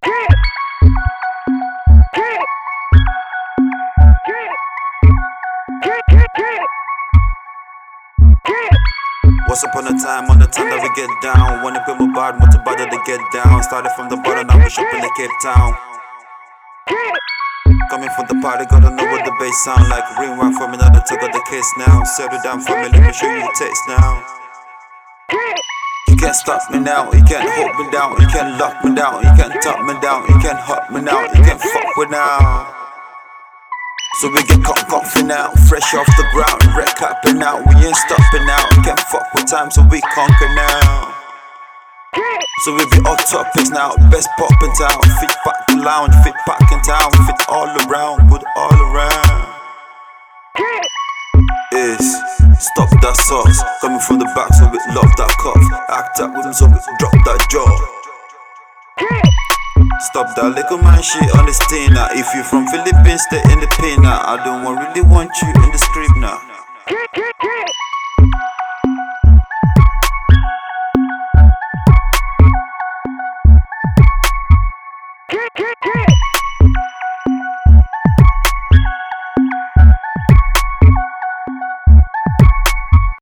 Once upon a time, on the time that we get down. Wanna put my bad, want to bother to get down. Started from the bottom, now we shop in the Cape Town. Coming from the party, gotta know what the bass sound like. Rewind for me, now the tug of the case now. Settle down for me, let me show you the taste now. You can't stop me now, you can't hold me down, you can't lock me down, you can't top me down, you can't hurt me now, you can't fuck with now. So we get comfy now, fresh off the ground, wreck happen now, we ain't stopping now. You can't fuck with time, so we conquer now. So we be off topics now, best pop in town. Fit pack the lounge, fit pack in town, fit all around, good all around. Is stop that sauce, coming from the back, so we love that cuff. Act up with him, so we drop that jaw. Stop that little man shit on the stain now. If you from Philippines, stay in the pain now. I don't really want you in the script now.